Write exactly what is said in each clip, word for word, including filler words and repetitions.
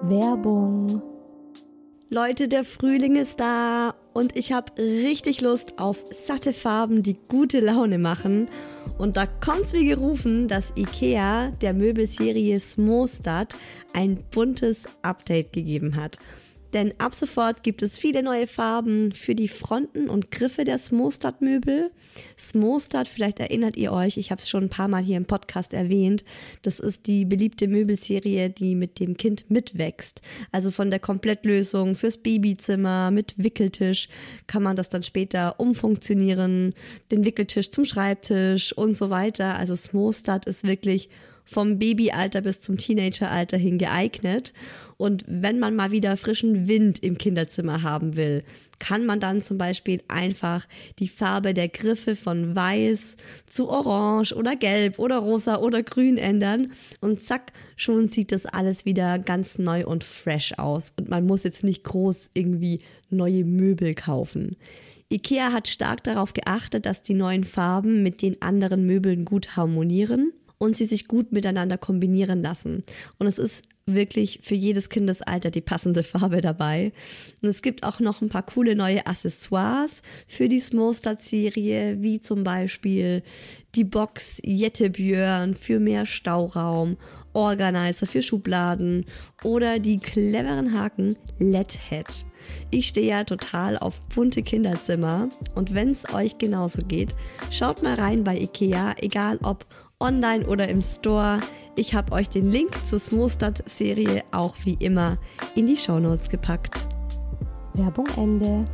Werbung. Leute, der Frühling ist da und ich habe richtig Lust auf satte Farben, die gute Laune machen. Und da kommt's wie gerufen, dass IKEA der Möbelserie Smostad ein buntes Update gegeben hat. Denn ab sofort gibt es viele neue Farben für die Fronten und Griffe der Smostad-Möbel. Smostad, vielleicht erinnert ihr euch, ich habe es schon ein paar Mal hier im Podcast erwähnt, das ist die beliebte Möbelserie, die mit dem Kind mitwächst. Also von der Komplettlösung fürs Babyzimmer mit Wickeltisch kann man das dann später umfunktionieren, den Wickeltisch zum Schreibtisch und so weiter. Also Smostad ist wirklich vom Babyalter bis zum Teenageralter hin geeignet. Und wenn man mal wieder frischen Wind im Kinderzimmer haben will, kann man dann zum Beispiel einfach die Farbe der Griffe von weiß zu orange oder gelb oder rosa oder grün ändern. Und zack, schon sieht das alles wieder ganz neu und fresh aus. Und man muss jetzt nicht groß irgendwie neue Möbel kaufen. IKEA hat stark darauf geachtet, dass die neuen Farben mit den anderen Möbeln gut harmonieren und sie sich gut miteinander kombinieren lassen. Und es ist wirklich für jedes Kindesalter die passende Farbe dabei. Und es gibt auch noch ein paar coole neue Accessoires für die Smostad-Serie, wie zum Beispiel die Box Jettebjörn für mehr Stauraum, Organizer für Schubladen oder die cleveren Haken L E D-Head. Ich stehe ja total auf bunte Kinderzimmer und wenn es euch genauso geht, schaut mal rein bei IKEA, egal ob online oder im Store. Ich habe euch den Link zur Smostad-Serie auch wie immer in die Shownotes gepackt. Werbung Ende.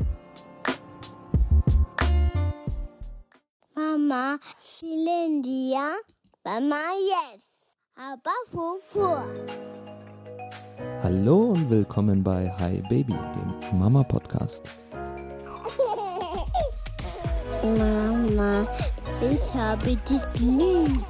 Mama, Shilindia, Mama, yes, aber Fufu. Hallo und willkommen bei Hi Baby, dem Mama-Podcast. Mama, ich habe dich lieb.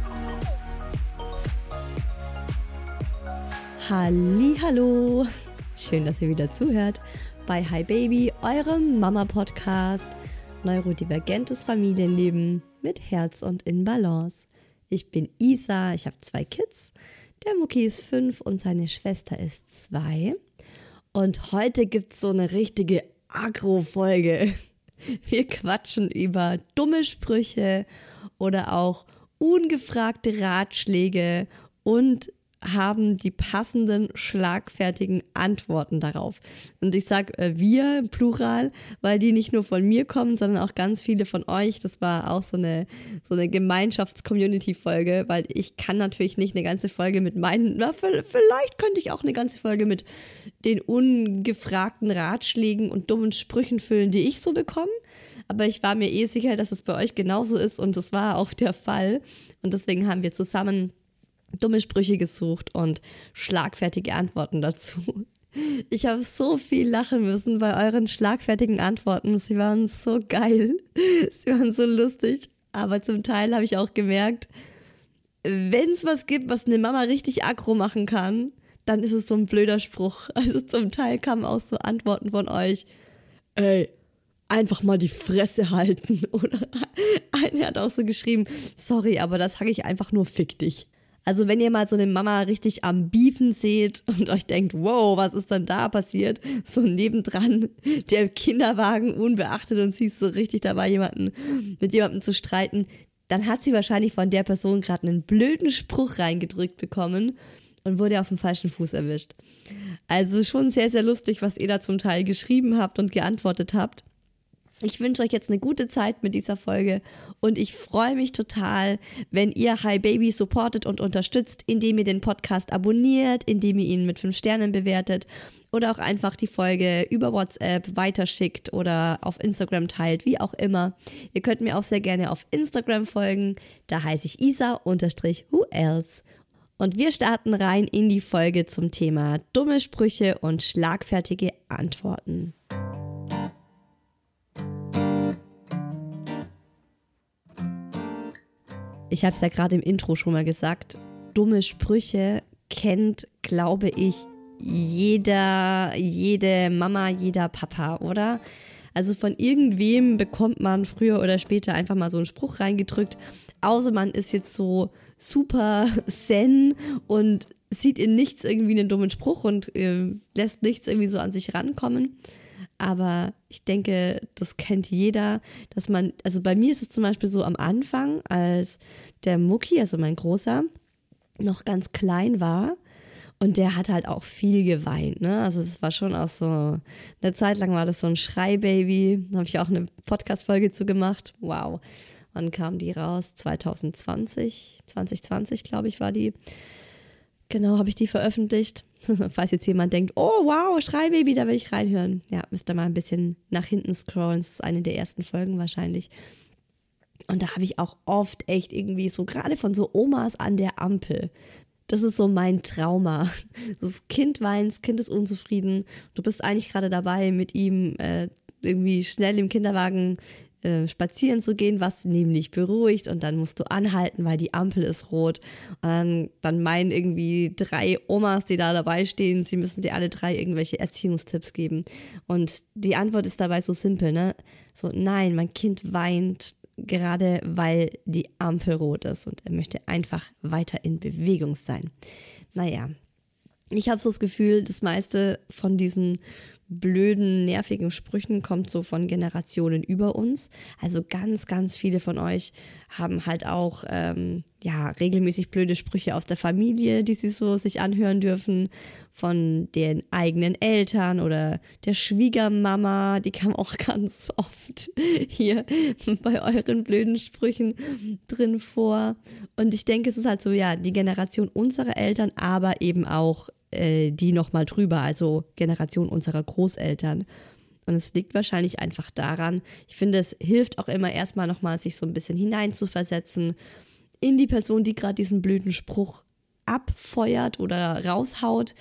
Hallihallo, schön, dass ihr wieder zuhört bei Hi Baby, eurem Mama-Podcast. Neurodivergentes Familienleben mit Herz und in Balance. Ich bin Isa, ich habe zwei Kids. Der Mucki ist fünf und seine Schwester ist zwei. Und heute gibt's so eine richtige Agro-Folge. Wir quatschen über dumme Sprüche oder auch ungefragte Ratschläge und haben die passenden, schlagfertigen Antworten darauf. Und ich sag äh, wir, Plural, weil die nicht nur von mir kommen, sondern auch ganz viele von euch. Das war auch so eine so eine Gemeinschafts-Community-Folge, weil ich kann natürlich nicht eine ganze Folge mit meinen, na, vielleicht könnte ich auch eine ganze Folge mit den ungefragten Ratschlägen und dummen Sprüchen füllen, die ich so bekomme. Aber ich war mir eh sicher, dass es bei euch genauso ist und das war auch der Fall. Und deswegen haben wir zusammen dumme Sprüche gesucht und schlagfertige Antworten dazu. Ich habe so viel lachen müssen bei euren schlagfertigen Antworten. Sie waren so geil. Sie waren so lustig. Aber zum Teil habe ich auch gemerkt, wenn es was gibt, was eine Mama richtig aggro machen kann, dann ist es so ein blöder Spruch. Also zum Teil kamen auch so Antworten von euch. Ey, einfach mal die Fresse halten. Oder eine hat auch so geschrieben, sorry, aber das sage ich einfach nur fick dich. Also wenn ihr mal so eine Mama richtig am Beefen seht und euch denkt, wow, was ist denn da passiert? So nebendran der Kinderwagen unbeachtet und sie ist so richtig dabei, jemanden mit jemandem zu streiten, dann hat sie wahrscheinlich von der Person gerade einen blöden Spruch reingedrückt bekommen und wurde auf dem falschen Fuß erwischt. Also schon sehr, sehr lustig, was ihr da zum Teil geschrieben habt und geantwortet habt. Ich wünsche euch jetzt eine gute Zeit mit dieser Folge und ich freue mich total, wenn ihr Hi Baby supportet und unterstützt, indem ihr den Podcast abonniert, indem ihr ihn mit fünf Sternen bewertet oder auch einfach die Folge über WhatsApp weiterschickt oder auf Instagram teilt, wie auch immer. Ihr könnt mir auch sehr gerne auf Instagram folgen, da heiße ich Isa-who else. Und wir starten rein in die Folge zum Thema dumme Sprüche und schlagfertige Antworten. Ich habe es ja gerade im Intro schon mal gesagt, dumme Sprüche kennt, glaube ich, jeder, jede Mama, jeder Papa, oder? Also von irgendwem bekommt man früher oder später einfach mal so einen Spruch reingedrückt, außer man ist jetzt so super zen und sieht in nichts irgendwie einen dummen Spruch und äh, lässt nichts irgendwie so an sich rankommen. Aber ich denke, das kennt jeder, dass man, also bei mir ist es zum Beispiel so am Anfang, als der Mucki, also mein Großer, noch ganz klein war und der hat halt auch viel geweint, ne? Also es war schon auch so, eine Zeit lang war das so ein Schreibaby, da habe ich auch eine Podcast-Folge zu gemacht. Wow, wann kam die raus? zwanzig zwanzig, zwanzig zwanzig glaube ich war die. Genau, habe ich die veröffentlicht. Falls jetzt jemand denkt, oh wow, Schreibaby, da will ich reinhören. Ja, müsst ihr mal ein bisschen nach hinten scrollen. Das ist eine der ersten Folgen wahrscheinlich. Und da habe ich auch oft echt irgendwie so, gerade von so Omas an der Ampel. Das ist so mein Trauma. Das Kind weint, das Kind ist unzufrieden. Du bist eigentlich gerade dabei, mit ihm äh, irgendwie schnell im Kinderwagen äh, spazieren zu gehen, was nämlich beruhigt. Und dann musst du anhalten, weil die Ampel ist rot. Und dann, dann meinen irgendwie drei Omas, die da dabei stehen, sie müssen dir alle drei irgendwelche Erziehungstipps geben. Und die Antwort ist dabei so simpel, ne? So, nein, mein Kind weint gerade, weil die Ampel rot ist und er möchte einfach weiter in Bewegung sein. Naja, ich habe so das Gefühl, das meiste von diesen blöden, nervigen Sprüchen kommt so von Generationen über uns. Also ganz, ganz viele von euch haben halt auch ähm, ja regelmäßig blöde Sprüche aus der Familie, die sie so sich anhören dürfen, von den eigenen Eltern oder der Schwiegermama, die kam auch ganz oft hier bei euren blöden Sprüchen drin vor. Und ich denke, es ist halt so, ja, die Generation unserer Eltern, aber eben auch äh, die nochmal drüber, also Generation unserer Großeltern. Und es liegt wahrscheinlich einfach daran, ich finde, es hilft auch immer erstmal nochmal, sich so ein bisschen hineinzuversetzen in die Person, die gerade diesen blöden Spruch abfeuert oder raushaut.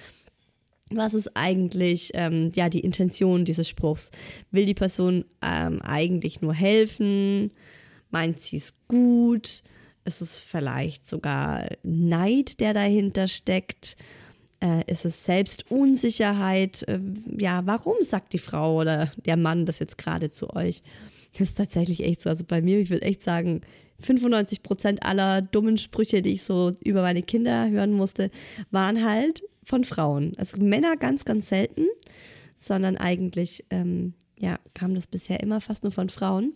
Was ist eigentlich ähm, ja die Intention dieses Spruchs? Will die Person ähm, eigentlich nur helfen? Meint sie es gut? Ist es vielleicht sogar Neid, der dahinter steckt? Äh, ist es Selbstunsicherheit? Äh, ja, warum sagt die Frau oder der Mann das jetzt gerade zu euch? Das ist tatsächlich echt so. Also bei mir, ich würde echt sagen, fünfundneunzig Prozent aller dummen Sprüche, die ich so über meine Kinder hören musste, waren halt von Frauen. Also Männer ganz, ganz selten, sondern eigentlich ähm, ja, kam das bisher immer fast nur von Frauen.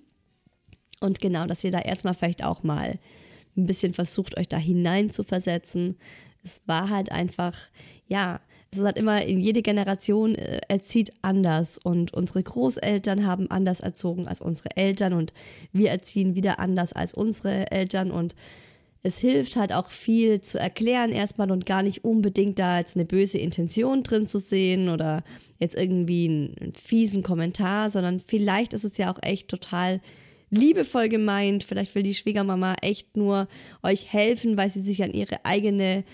Und genau, dass ihr da erstmal vielleicht auch mal ein bisschen versucht, euch da hinein zu versetzen. Es war halt einfach, ja, es hat immer in jede Generation äh, erzieht anders und unsere Großeltern haben anders erzogen als unsere Eltern und wir erziehen wieder anders als unsere Eltern und es hilft halt auch viel zu erklären erstmal und gar nicht unbedingt da jetzt eine böse Intention drin zu sehen oder jetzt irgendwie einen, einen fiesen Kommentar, sondern vielleicht ist es ja auch echt total liebevoll gemeint. Vielleicht will die Schwiegermama echt nur euch helfen, weil sie sich an ihre eigene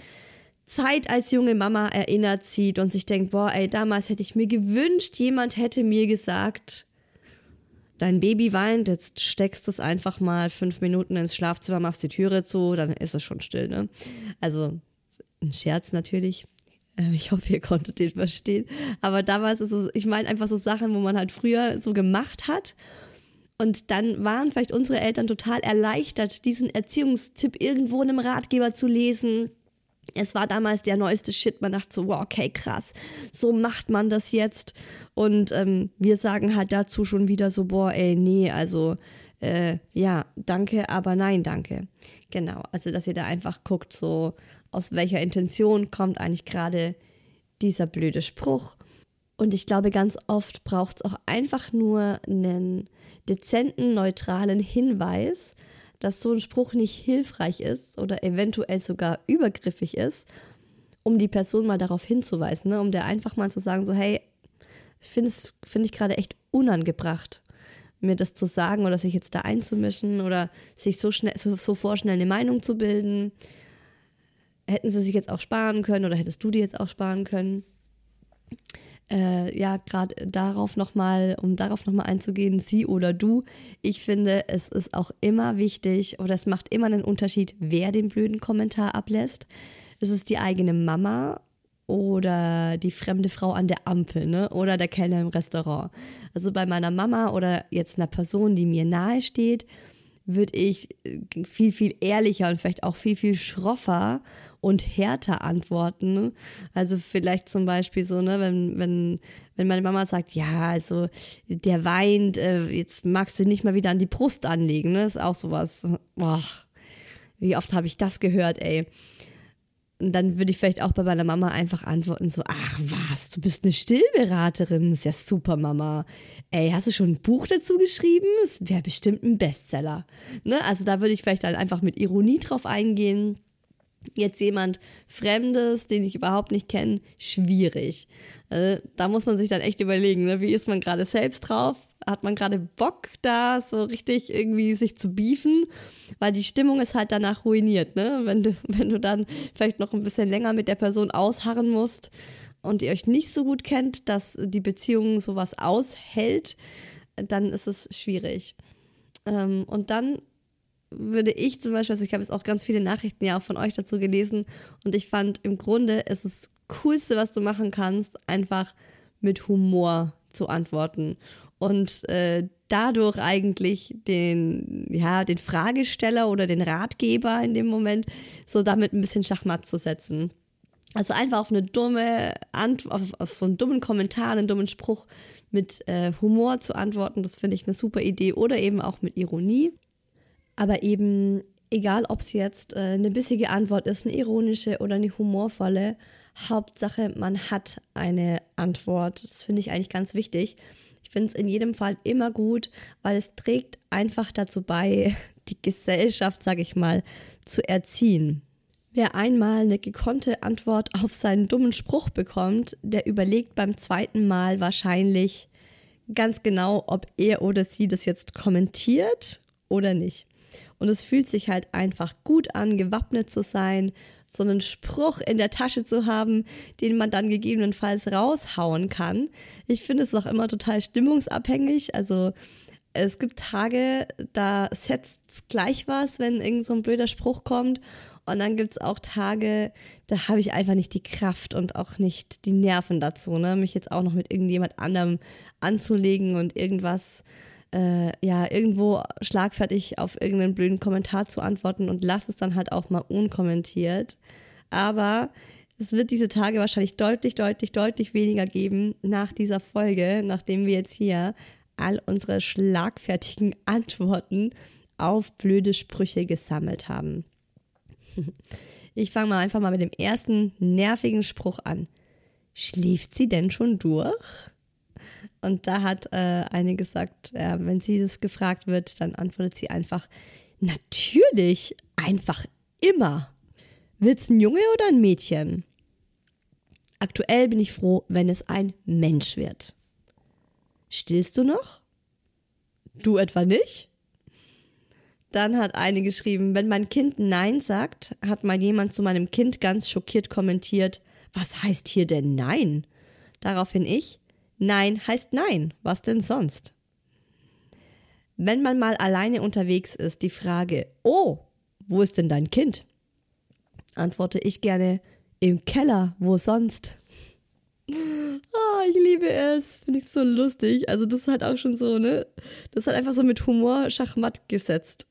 Zeit als junge Mama erinnert sieht und sich denkt, boah, ey, damals hätte ich mir gewünscht, jemand hätte mir gesagt, dein Baby weint, jetzt steckst du es einfach mal fünf Minuten ins Schlafzimmer, machst die Türe zu, dann ist es schon still, ne? Also ein Scherz natürlich. Ich hoffe, ihr konntet den verstehen. Aber damals ist es, ich meine einfach so Sachen, wo man halt früher so gemacht hat. Und dann waren vielleicht unsere Eltern total erleichtert, diesen Erziehungstipp irgendwo in einem Ratgeber zu lesen. Es war damals der neueste Shit, man dachte so, wow, okay, krass, so macht man das jetzt. Und ähm, wir sagen halt dazu schon wieder so, boah, ey, nee, also äh, ja, danke, aber nein, danke. Genau, also dass ihr da einfach guckt, so aus welcher Intention kommt eigentlich gerade dieser blöde Spruch. Und ich glaube, ganz oft braucht es auch einfach nur einen dezenten, neutralen Hinweis, dass so ein Spruch nicht hilfreich ist oder eventuell sogar übergriffig ist, um die Person mal darauf hinzuweisen, ne? Um der einfach mal zu sagen, so hey, ich finde es finde ich gerade echt unangebracht, mir das zu sagen oder sich jetzt da einzumischen oder sich so schnell so, so vorschnell eine Meinung zu bilden. Hätten sie sich jetzt auch sparen können oder hättest du die jetzt auch sparen können? Äh, ja, gerade darauf nochmal, um darauf nochmal einzugehen, sie oder du. Ich finde, es ist auch immer wichtig oder es macht immer einen Unterschied, wer den blöden Kommentar ablässt. Ist es die eigene Mama oder die fremde Frau an der Ampel, ne? Oder der Kellner im Restaurant. Also bei meiner Mama oder jetzt einer Person, die mir nahe steht, würde ich viel, viel ehrlicher und vielleicht auch viel, viel schroffer und härter antworten. Also vielleicht zum Beispiel so, ne, wenn, wenn, wenn meine Mama sagt, ja, also der weint, äh, jetzt magst du nicht mal wieder an die Brust anlegen, ne, ist auch sowas. Boah, wie oft habe ich das gehört, ey. Und dann würde ich vielleicht auch bei meiner Mama einfach antworten so, ach was, du bist eine Stillberaterin, ist ja super, Mama. Ey, hast du schon ein Buch dazu geschrieben? Es wäre bestimmt ein Bestseller. Ne? Also da würde ich vielleicht dann einfach mit Ironie drauf eingehen. Jetzt jemand Fremdes, den ich überhaupt nicht kenne, schwierig. Also, da muss man sich dann echt überlegen, ne? Wie ist man gerade selbst drauf? Hat man gerade Bock, da so richtig irgendwie sich zu beefen? Weil die Stimmung ist halt danach ruiniert, ne? Wenn du, wenn du dann vielleicht noch ein bisschen länger mit der Person ausharren musst und ihr euch nicht so gut kennt, dass die Beziehung sowas aushält, dann ist es schwierig. Ähm, und dann würde ich zum Beispiel, also ich habe jetzt auch ganz viele Nachrichten ja auch von euch dazu gelesen und ich fand im Grunde ist es das Coolste, was du machen kannst, einfach mit Humor zu antworten und äh, dadurch eigentlich den, ja, den Fragesteller oder den Ratgeber in dem Moment so damit ein bisschen Schachmatt zu setzen. Also einfach auf eine dumme Ant- auf, auf so einen dummen Kommentar, einen dummen Spruch mit äh, Humor zu antworten, das finde ich eine super Idee oder eben auch mit Ironie. Aber eben, egal ob es jetzt äh, eine bissige Antwort ist, eine ironische oder eine humorvolle, Hauptsache, man hat eine Antwort. Das finde ich eigentlich ganz wichtig. Ich finde es in jedem Fall immer gut, weil es trägt einfach dazu bei, die Gesellschaft, sage ich mal, zu erziehen. Wer einmal eine gekonnte Antwort auf seinen dummen Spruch bekommt, der überlegt beim zweiten Mal wahrscheinlich ganz genau, ob er oder sie das jetzt kommentiert oder nicht. Und es fühlt sich halt einfach gut an, gewappnet zu sein, so einen Spruch in der Tasche zu haben, den man dann gegebenenfalls raushauen kann. Ich finde es auch immer total stimmungsabhängig. Also es gibt Tage, da setzt es gleich was, wenn irgend so ein blöder Spruch kommt. Und dann gibt es auch Tage, da habe ich einfach nicht die Kraft und auch nicht die Nerven dazu, ne? Mich jetzt auch noch mit irgendjemand anderem anzulegen und irgendwas Äh, ja, irgendwo schlagfertig auf irgendeinen blöden Kommentar zu antworten und lass es dann halt auch mal unkommentiert. Aber es wird diese Tage wahrscheinlich deutlich, deutlich, deutlich weniger geben nach dieser Folge, nachdem wir jetzt hier all unsere schlagfertigen Antworten auf blöde Sprüche gesammelt haben. Ich fange mal einfach mal mit dem ersten nervigen Spruch an. Schläft sie denn schon durch? Und da hat äh, eine gesagt, äh, wenn sie das gefragt wird, dann antwortet sie einfach, natürlich, einfach immer. Wird's ein Junge oder ein Mädchen? Aktuell bin ich froh, wenn es ein Mensch wird. Stillst du noch? Du etwa nicht? Dann hat eine geschrieben, wenn mein Kind Nein sagt, hat mal jemand zu meinem Kind ganz schockiert kommentiert, was heißt hier denn Nein? Daraufhin ich, Nein heißt Nein, was denn sonst? Wenn man mal alleine unterwegs ist, die Frage, oh, wo ist denn dein Kind? Antworte ich gerne, im Keller, wo sonst? Oh, ich liebe es, finde ich so lustig. Also das ist halt auch schon so, ne? Das hat einfach so mit Humor Schachmatt gesetzt.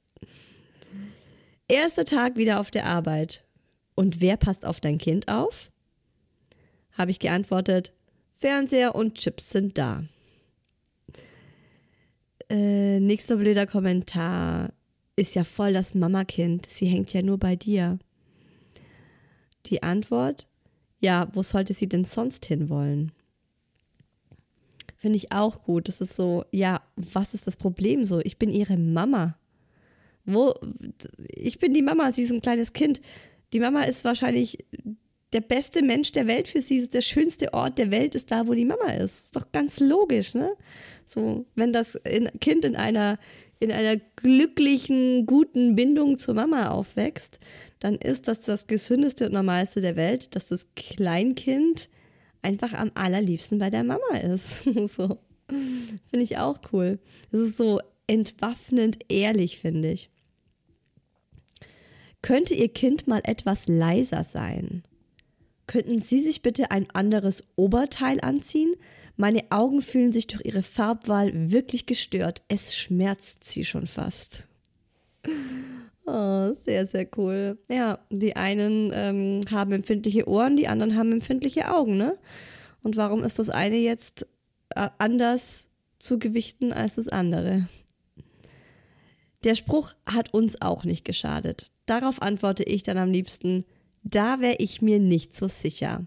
Erster Tag wieder auf der Arbeit. Und wer passt auf dein Kind auf? Habe ich geantwortet, Fernseher und Chips sind da. Äh, nächster blöder Kommentar. Ist ja voll das Mamakind. Sie hängt ja nur bei dir. Die Antwort? Ja, wo sollte sie denn sonst hinwollen? Finde ich auch gut. Das ist so, ja, was ist das Problem so? Ich bin ihre Mama. Wo? Ich bin die Mama, sie ist ein kleines Kind. Die Mama ist wahrscheinlich der beste Mensch der Welt für sie, der schönste Ort der Welt ist da, wo die Mama ist. Ist doch ganz logisch, ne? So, wenn das in, Kind in einer, in einer glücklichen, guten Bindung zur Mama aufwächst, dann ist das das Gesündeste und Normalste der Welt, dass das Kleinkind einfach am allerliebsten bei der Mama ist. So. Finde ich auch cool. Das ist so entwaffnend ehrlich, finde ich. Könnte Ihr Kind mal etwas leiser sein? Könnten Sie sich bitte ein anderes Oberteil anziehen? Meine Augen fühlen sich durch Ihre Farbwahl wirklich gestört. Es schmerzt sie schon fast. Oh, sehr, sehr cool. Ja, die einen ähm, haben empfindliche Ohren, die anderen haben empfindliche Augen, ne? Und warum ist das eine jetzt äh, anders zu gewichten als das andere? Der Spruch hat uns auch nicht geschadet. Darauf antworte ich dann am liebsten, da wäre ich mir nicht so sicher.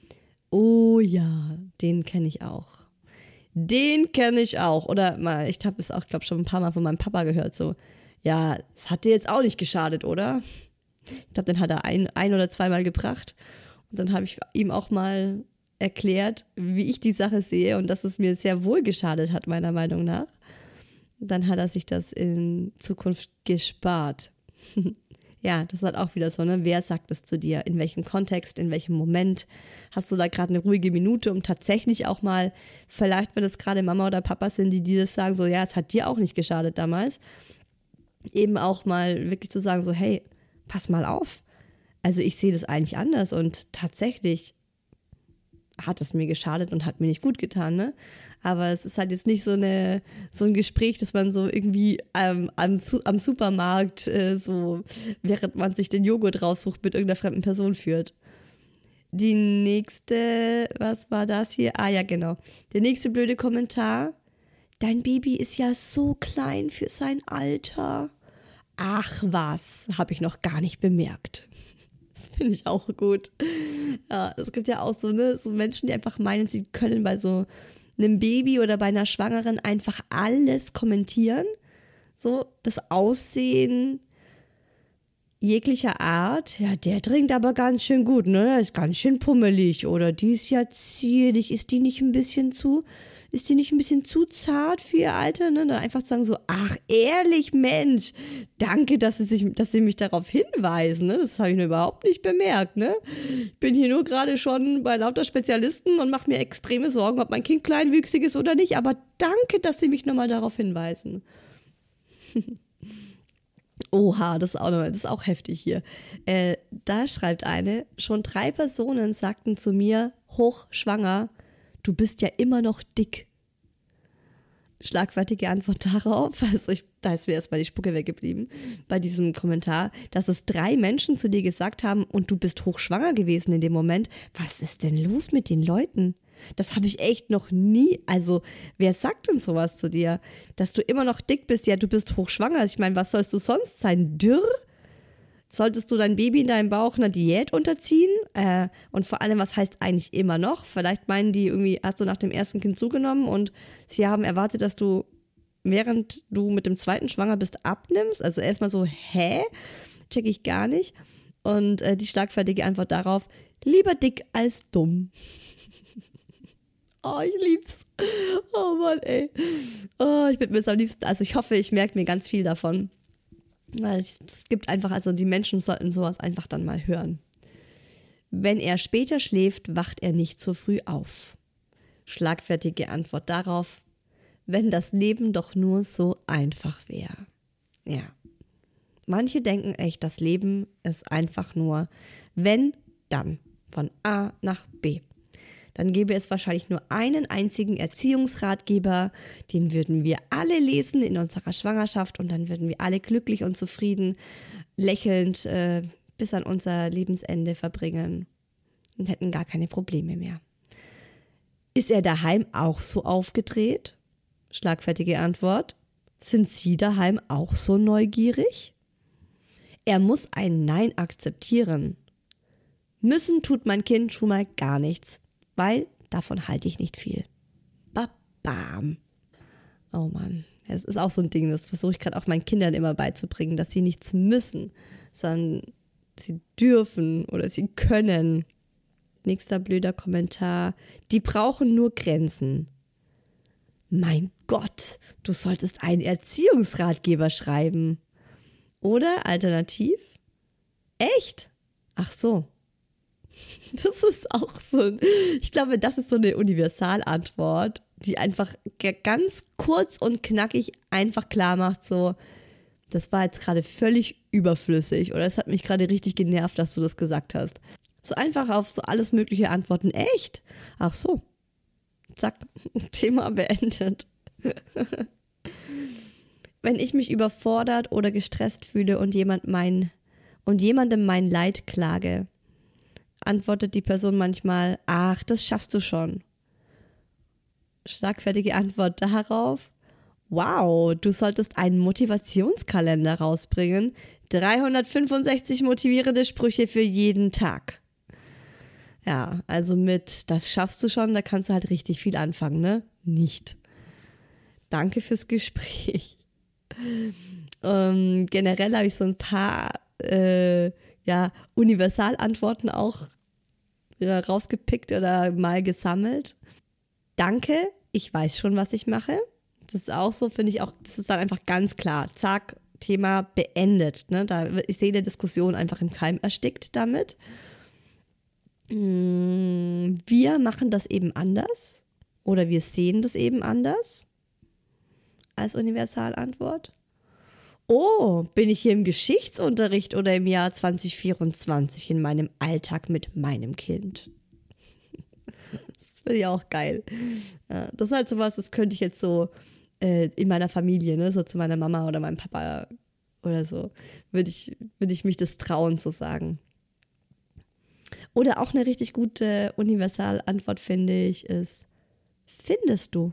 Oh ja, den kenne ich auch. Den kenne ich auch. Oder mal, ich habe es auch, glaube ich, schon ein paar Mal von meinem Papa gehört, so, ja, es hat dir jetzt auch nicht geschadet, oder? Ich glaube, den hat er ein, ein oder zweimal gebracht. Und dann habe ich ihm auch mal erklärt, wie ich die Sache sehe und dass es mir sehr wohl geschadet hat, meiner Meinung nach. Dann hat er sich das in Zukunft gespart. Ja, das ist halt auch wieder so, ne? Wer sagt es zu dir? In welchem Kontext? In welchem Moment? Hast du da gerade eine ruhige Minute, um tatsächlich auch mal, vielleicht, wenn es gerade Mama oder Papa sind, die dir das sagen, so, ja, es hat dir auch nicht geschadet damals, eben auch mal wirklich zu sagen, so, hey, pass mal auf. Also ich sehe das eigentlich anders und tatsächlich hat es mir geschadet und hat mir nicht gut getan, ne? Aber es ist halt jetzt nicht so eine so ein Gespräch, dass man so irgendwie ähm, am, am Supermarkt äh, so, während man sich den Joghurt raussucht, mit irgendeiner fremden Person führt. Die nächste, was war das hier? Ah ja, genau. Der nächste blöde Kommentar. Dein Baby ist ja so klein für sein Alter. Ach was, habe ich noch gar nicht bemerkt. Das finde ich auch gut. Ja, es gibt ja auch so, ne, so Menschen, die einfach meinen, sie können bei so einem Baby oder bei einer Schwangeren einfach alles kommentieren. So, das Aussehen jeglicher Art. Ja, der trinkt aber ganz schön gut, ne? Der ist ganz schön pummelig. Oder die ist ja zierlich. Ist die nicht ein bisschen zu, ist die nicht ein bisschen zu zart für ihr Alter? Ne? Dann einfach zu sagen so, ach, ehrlich, Mensch, danke, dass Sie, sich, dass Sie mich darauf hinweisen. Ne? Das habe ich nur überhaupt nicht bemerkt. Ne? Ich bin hier nur gerade schon bei lauter Spezialisten und mache mir extreme Sorgen, ob mein Kind kleinwüchsig ist oder nicht. Aber danke, dass Sie mich nochmal darauf hinweisen. Oha, das ist auch, noch, das ist auch heftig hier. Äh, da schreibt eine, schon drei Personen sagten zu mir, hochschwanger, du bist ja immer noch dick. Schlagfertige Antwort darauf, also ich, da ist mir erstmal die Spucke weggeblieben, bei diesem Kommentar, dass es drei Menschen zu dir gesagt haben und du bist hochschwanger gewesen in dem Moment. Was ist denn los mit den Leuten? Das habe ich echt noch nie, also wer sagt denn sowas zu dir? Dass du immer noch dick bist, ja, du bist hochschwanger. Ich meine, was sollst du sonst sein? Dürr? Solltest du dein Baby in deinem Bauch einer Diät unterziehen? Äh, und vor allem, was heißt eigentlich immer noch? Vielleicht meinen die irgendwie, hast du nach dem ersten Kind zugenommen und sie haben erwartet, dass du, während du mit dem zweiten schwanger bist, abnimmst? Also erstmal so, hä? Check ich gar nicht. Und äh, die schlagfertige Antwort darauf, lieber dick als dumm. Oh, ich lieb's. Oh Mann, ey. Oh, ich würde mir es am liebsten, also ich hoffe, ich merke mir ganz viel davon. Weil es gibt einfach, also die Menschen sollten sowas einfach dann mal hören. Wenn er später schläft, wacht er nicht so früh auf. Schlagfertige Antwort darauf, wenn das Leben doch nur so einfach wäre. Ja. Manche denken echt, das Leben ist einfach nur, wenn, dann, von A nach B. Dann gäbe es wahrscheinlich nur einen einzigen Erziehungsratgeber, den würden wir alle lesen in unserer Schwangerschaft und dann würden wir alle glücklich und zufrieden, lächelnd äh, bis an unser Lebensende verbringen und hätten gar keine Probleme mehr. Ist er daheim auch so aufgedreht? Schlagfertige Antwort. Sind Sie daheim auch so neugierig? Er muss ein Nein akzeptieren. Müssen tut mein Kind schon mal gar nichts. Weil davon halte ich nicht viel. Babam. Oh Mann, es ist auch so ein Ding, das versuche ich gerade auch meinen Kindern immer beizubringen, dass sie nichts müssen, sondern sie dürfen oder sie können. Nächster blöder Kommentar. Die brauchen nur Grenzen. Mein Gott, du solltest einen Erziehungsratgeber schreiben. Oder alternativ? Echt? Ach so. Das ist auch so, ich glaube, das ist so eine Universalantwort, die einfach ganz kurz und knackig einfach klar macht, so, das war jetzt gerade völlig überflüssig oder es hat mich gerade richtig genervt, dass du das gesagt hast. So einfach auf so alles mögliche antworten, echt? Ach so, zack, Thema beendet. wenn ich mich überfordert oder gestresst fühle und jemand mein und jemandem mein Leid klage, antwortet die Person manchmal, ach, das schaffst du schon. Schlagfertige Antwort darauf, wow, du solltest einen Motivationskalender rausbringen, dreihundertfünfundsechzig motivierende Sprüche für jeden Tag. Ja, also mit, das schaffst du schon, da kannst du halt richtig viel anfangen, ne? Nicht. Danke fürs Gespräch. Ähm, generell habe ich so ein paar äh, ja, Universalantworten auch äh, rausgepickt oder mal gesammelt. Danke, ich weiß schon, was ich mache. Das ist auch so, finde ich auch, das ist dann einfach ganz klar. Zack, Thema beendet. Ne? Da, ich sehe die Diskussion einfach im Keim erstickt damit. Wir machen das eben anders oder wir sehen das eben anders als Universalantwort. Oh, bin ich hier im Geschichtsunterricht oder im Jahr zwanzig vierundzwanzig in meinem Alltag mit meinem Kind? Das finde ich auch geil. Ja, das ist halt sowas, das könnte ich jetzt so äh, in meiner Familie, ne, so zu meiner Mama oder meinem Papa oder so, würde ich, würde ich mich das trauen zu sagen. Oder auch eine richtig gute Universalantwort, finde ich, ist, findest du?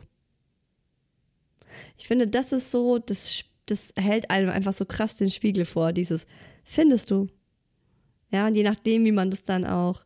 Ich finde, das ist so, das, das hält einem einfach so krass den Spiegel vor, dieses, findest du? Ja, und je nachdem, wie man das dann auch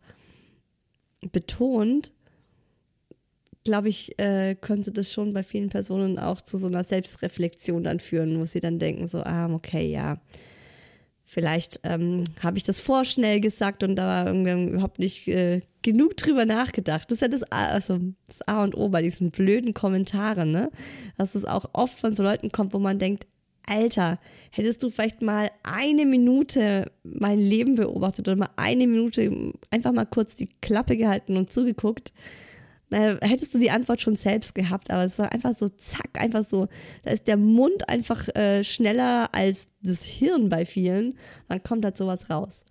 betont, glaube ich, äh, könnte das schon bei vielen Personen auch zu so einer Selbstreflexion dann führen, wo sie dann denken, so, ah, okay, ja, vielleicht ähm, habe ich das vorschnell gesagt und da irgendwie überhaupt nicht äh, genug drüber nachgedacht. Das ist ja das A, also das A und O bei diesen blöden Kommentaren, ne? Dass es auch oft von so Leuten kommt, wo man denkt, Alter, hättest du vielleicht mal eine Minute mein Leben beobachtet oder mal eine Minute einfach mal kurz die Klappe gehalten und zugeguckt, na, hättest du die Antwort schon selbst gehabt, aber es war einfach so zack, einfach so, da ist der Mund einfach äh, schneller als das Hirn bei vielen, dann kommt halt sowas raus.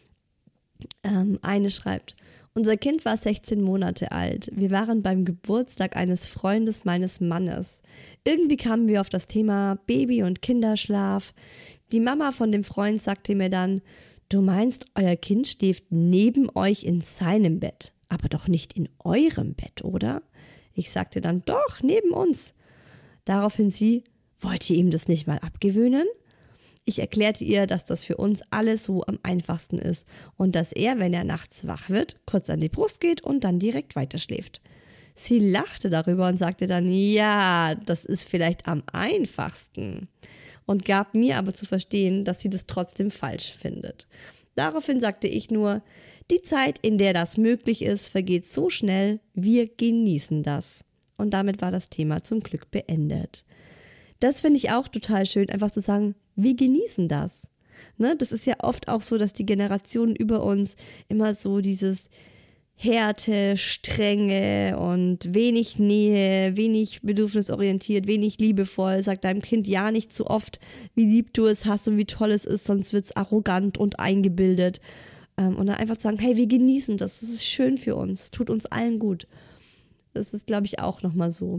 Ähm, eine schreibt, unser Kind war sechzehn Monate alt. Wir waren beim Geburtstag eines Freundes meines Mannes. Irgendwie kamen wir auf das Thema Baby- und Kinderschlaf. Die Mama von dem Freund sagte mir dann, du meinst, euer Kind schläft neben euch in seinem Bett, aber doch nicht in eurem Bett, oder? Ich sagte dann, doch, neben uns. Daraufhin sie, wollt ihr ihm das nicht mal abgewöhnen? Ich erklärte ihr, dass das für uns alles so am einfachsten ist und dass er, wenn er nachts wach wird, kurz an die Brust geht und dann direkt weiterschläft. Sie lachte darüber und sagte dann, ja, das ist vielleicht am einfachsten und gab mir aber zu verstehen, dass sie das trotzdem falsch findet. Daraufhin sagte ich nur, die Zeit, in der das möglich ist, vergeht so schnell, wir genießen das. Und damit war das Thema zum Glück beendet. Das finde ich auch total schön, einfach zu sagen, wir genießen das. Ne? Das ist ja oft auch so, dass die Generationen über uns immer so dieses Härte, Strenge und wenig Nähe, wenig bedürfnisorientiert, wenig liebevoll, sag deinem Kind ja nicht zu oft, wie lieb du es hast und wie toll es ist, sonst wird es arrogant und eingebildet. Und dann einfach zu sagen, hey, wir genießen das, das ist schön für uns, es tut uns allen gut. Das ist, glaube ich, auch nochmal so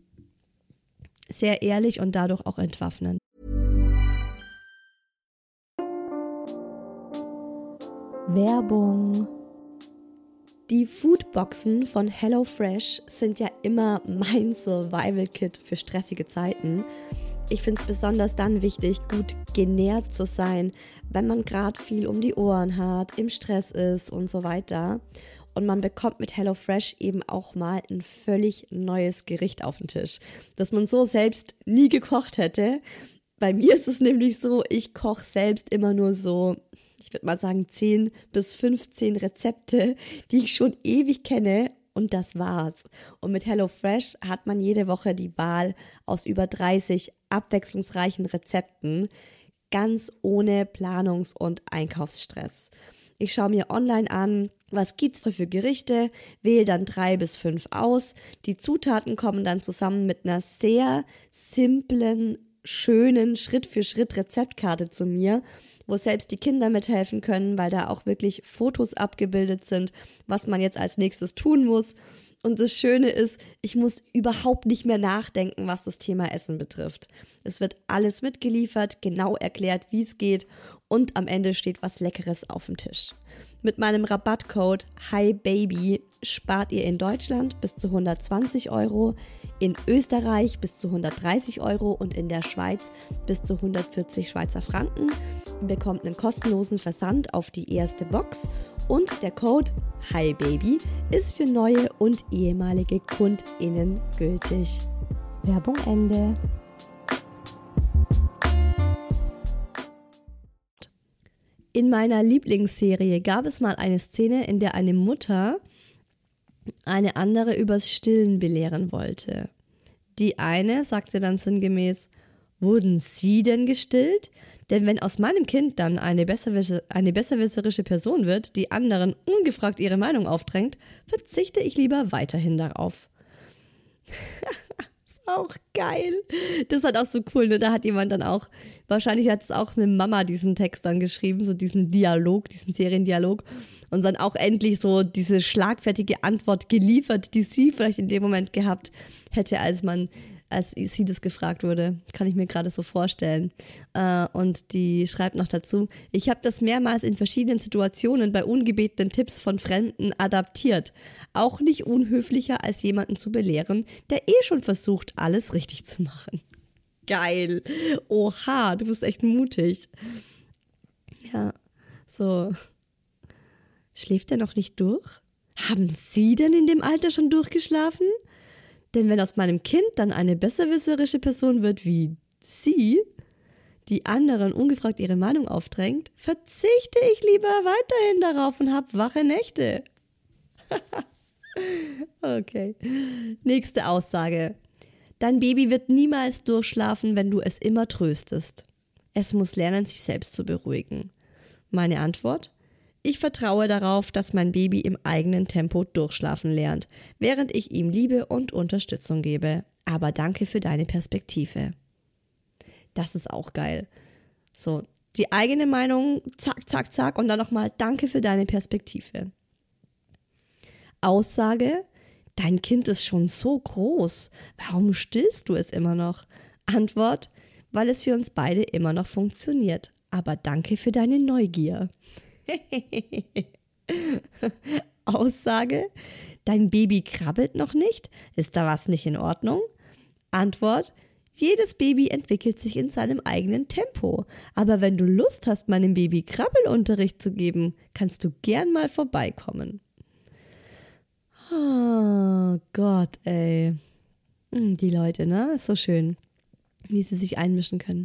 sehr ehrlich und dadurch auch entwaffnend. Werbung. Die Foodboxen von HelloFresh sind ja immer mein Survival-Kit für stressige Zeiten. Ich finde es besonders dann wichtig, gut genährt zu sein, wenn man gerade viel um die Ohren hat, im Stress ist und so weiter. Und man bekommt mit HelloFresh eben auch mal ein völlig neues Gericht auf den Tisch, das man so selbst nie gekocht hätte. Bei mir ist es nämlich so, ich koche selbst immer nur so, ich würde mal sagen, zehn bis fünfzehn Rezepte, die ich schon ewig kenne. Und das war's. Und mit HelloFresh hat man jede Woche die Wahl aus über dreißig abwechslungsreichen Rezepten, ganz ohne Planungs- und Einkaufsstress. Ich schaue mir online an, was gibt's da für Gerichte, wähle dann drei bis fünf aus. Die Zutaten kommen dann zusammen mit einer sehr simplen, schönen Schritt-für-Schritt-Rezeptkarte zu mir, wo selbst die Kinder mithelfen können, weil da auch wirklich Fotos abgebildet sind, was man jetzt als nächstes tun muss. Und das Schöne ist, ich muss überhaupt nicht mehr nachdenken, was das Thema Essen betrifft. Es wird alles mitgeliefert, genau erklärt, wie es geht und am Ende steht was Leckeres auf dem Tisch. Mit meinem Rabattcode HiBaby spart ihr in Deutschland bis zu hundertzwanzig Euro, in Österreich bis zu hundertdreißig Euro und in der Schweiz bis zu hundertvierzig Schweizer Franken. Ihr bekommt einen kostenlosen Versand auf die erste Box und der Code HiBaby ist für neue und ehemalige KundInnen gültig. Werbung Ende. In meiner Lieblingsserie gab es mal eine Szene, in der eine Mutter eine andere übers Stillen belehren wollte. Die eine sagte dann sinngemäß: Wurden Sie denn gestillt? Denn wenn aus meinem Kind dann eine, besserwisser, eine besserwisserische Person wird, die anderen ungefragt ihre Meinung aufdrängt, verzichte ich lieber weiterhin darauf. Ist auch geil. Das ist halt auch so cool, ne? Da hat jemand dann auch, wahrscheinlich hat es auch eine Mama diesen Text dann geschrieben, so diesen Dialog, diesen Seriendialog und dann auch endlich so diese schlagfertige Antwort geliefert, die sie vielleicht in dem Moment gehabt hätte, als man als sie das gefragt wurde. Kann ich mir gerade so vorstellen. Äh, und die schreibt noch dazu: Ich habe das mehrmals in verschiedenen Situationen bei ungebetenen Tipps von Fremden adaptiert. Auch nicht unhöflicher, als jemanden zu belehren, der eh schon versucht, alles richtig zu machen. Geil. Oha, du bist echt mutig. Ja, so. Schläft er noch nicht durch? Haben Sie denn in dem Alter schon durchgeschlafen? Denn wenn aus meinem Kind dann eine besserwisserische Person wird wie Sie, die anderen ungefragt ihre Meinung aufdrängt, verzichte ich lieber weiterhin darauf und habe wache Nächte. Okay. Nächste Aussage. Dein Baby wird niemals durchschlafen, wenn du es immer tröstest. Es muss lernen, sich selbst zu beruhigen. Meine Antwort? Ich vertraue darauf, dass mein Baby im eigenen Tempo durchschlafen lernt, während ich ihm Liebe und Unterstützung gebe. Aber danke für deine Perspektive. Das ist auch geil. So, die eigene Meinung, zack, zack, zack und dann nochmal danke für deine Perspektive. Aussage: Dein Kind ist schon so groß. Warum stillst du es immer noch? Antwort: Weil es für uns beide immer noch funktioniert. Aber danke für deine Neugier. Aussage: Dein Baby krabbelt noch nicht? Ist da was nicht in Ordnung? Antwort: Jedes Baby entwickelt sich in seinem eigenen Tempo. Aber wenn du Lust hast, meinem Baby Krabbelunterricht zu geben, kannst du gern mal vorbeikommen. Oh Gott, ey. Die Leute, ne? Ist so schön, wie sie sich einmischen können.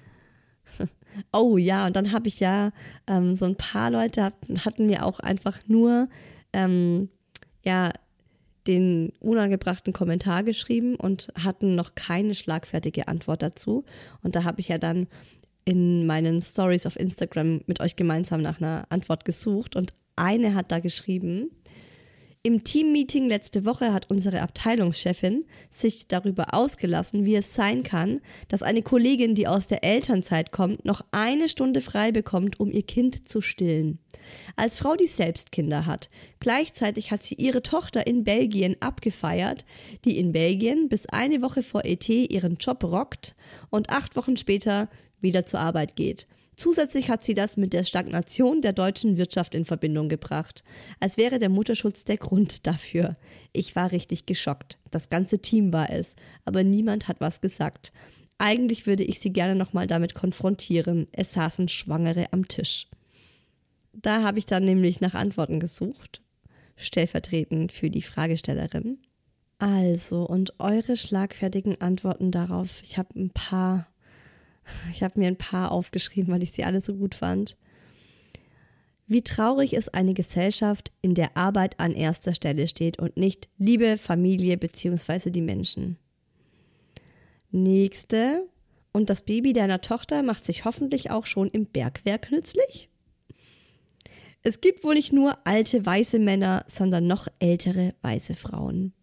Oh ja, und dann habe ich ja ähm, so ein paar Leute hatten mir auch einfach nur ähm, ja den unangebrachten Kommentar geschrieben und hatten noch keine schlagfertige Antwort dazu. Und da habe ich ja dann in meinen Stories auf Instagram mit euch gemeinsam nach einer Antwort gesucht und eine hat da geschrieben: Im Teammeeting letzte Woche hat unsere Abteilungschefin sich darüber ausgelassen, wie es sein kann, dass eine Kollegin, die aus der Elternzeit kommt, noch eine Stunde frei bekommt, um ihr Kind zu stillen. Als Frau, die selbst Kinder hat. Gleichzeitig hat sie ihre Tochter in Belgien abgefeiert, die in Belgien bis eine Woche vor E T ihren Job rockt und acht Wochen später wieder zur Arbeit geht. Zusätzlich hat sie das mit der Stagnation der deutschen Wirtschaft in Verbindung gebracht. Als wäre der Mutterschutz der Grund dafür. Ich war richtig geschockt. Das ganze Team war es. Aber niemand hat was gesagt. Eigentlich würde ich sie gerne nochmal damit konfrontieren. Es saßen Schwangere am Tisch. Da habe ich dann nämlich nach Antworten gesucht. Stellvertretend für die Fragestellerin. Also, und eure schlagfertigen Antworten darauf. Ich habe ein paar... Ich habe mir ein paar aufgeschrieben, weil ich sie alle so gut fand. Wie traurig ist eine Gesellschaft, in der Arbeit an erster Stelle steht und nicht Liebe, Familie bzw. die Menschen. Nächste. Und das Baby deiner Tochter macht sich hoffentlich auch schon im Bergwerk nützlich? Es gibt wohl nicht nur alte weiße Männer, sondern noch ältere weiße Frauen.